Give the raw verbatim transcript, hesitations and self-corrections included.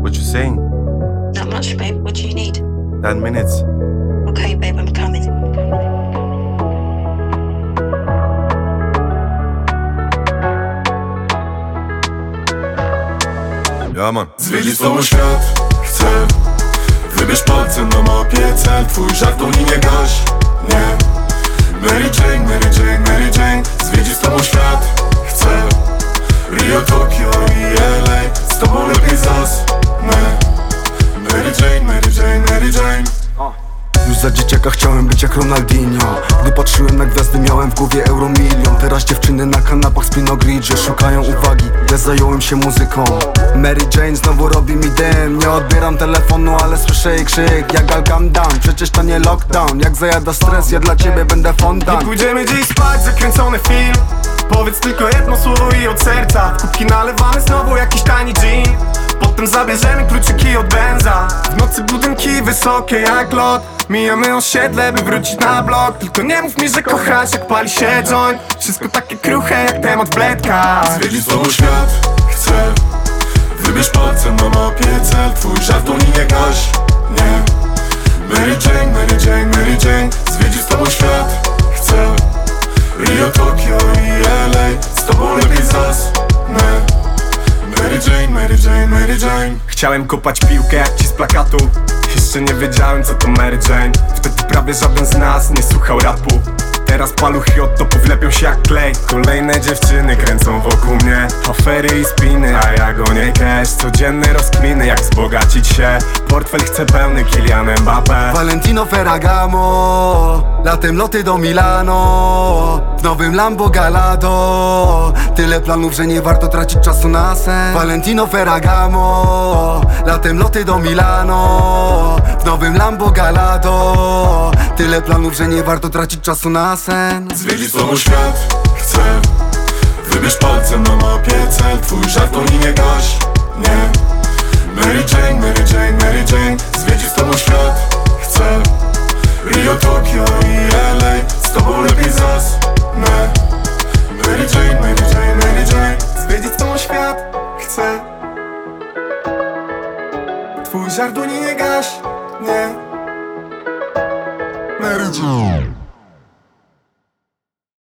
What you saying? Not much, babe. What do you need? Ten minutes. Okay, babe, I'm coming. Ja, man. Zwiedzić z tobą świat, chcę. Wybierz palcem na mapie cel. Twój żartu nie gaś, nie. Mary Jane, Mary Jane, Mary Jane. Zwiedzić z tobą świat, chcę. Rio, Tokio i L A. Z tobą lepiej zasnę. Mary Jane, Mary Jane, Mary Jane. Już za dzieciaka chciałem być jak Ronaldinho. Gdy patrzyłem na gwiazdy, miałem w głowie euro milion. Teraz dziewczyny na kanapach z Pinot Grigio szukają uwagi, ja zająłem się muzyką. Mary Jane znowu robi mi dym. Nie odbieram telefonu, ale słyszę jej krzyk jak Gal calm down, przecież to nie lockdown. Jak zajada stres, ja dla ciebie będę fondan. Nie pójdziemy dziś spać, zakręcony film. Powiedz tylko jedno słowo i od serca. Kubki nalewane, znowu jakiś tani gin. Potem zabierzemy kluczyki od benza. W nocy budynki wysokie jak lot. Mijamy osiedle, by wrócić na blok. Tylko nie mów mi, że kochasz, jak pali się joint. Wszystko takie kruche jak temat w bledkach. Zwiedzić z tobą świat, chcę. Wybierz palcem na mapie cel. Twój żart nie gaś, nie. Mary Jane, Mary Jane, Mary Jane. Zwiedzić z tobą świat, chcę. Rio, Tokio i L A. Z tobą lepiej zasnę. Mary Jane, Mary Jane, Mary Jane. Chciałem kopać piłkę jak ci z plakatu. Jeszcze nie wiedziałem, co to Mary Jane. Wtedy prawie żaden z nas nie słuchał rapu. Teraz paluchy od topów lepią się jak klej. Kolejne dziewczyny kręcą wokół mnie. Afery i spiny, a ja gonię cash. Codzienne rozkminy, jak wzbogacić się. Portfel chcę pełny, Kylian Mbappé. Valentino Ferragamo, latem loty do Milano. W nowym Lambo Gallardo. Tyle planów, że nie warto tracić czasu na sen. Valentino Ferragamo, latem loty do Milano. W nowym Lambo Gallardo. Tyle planów, że nie warto tracić czasu na sen. Zwiedzić z tobą świat, chcę. Wybierz palcem na mapie cel. Twój żart nie gaś, nie. Mary Jane, Mary Jane, Mary Jane. Zwiedzić z tobą świat, chcę. Rio, Tokio i L A. Z tobą lepiej zasnę. Mary Jane, Mary Jane, Mary Jane. Zwiedzić z tobą świat, chcę. Twój żart nie gaś, nie. Mary Jane.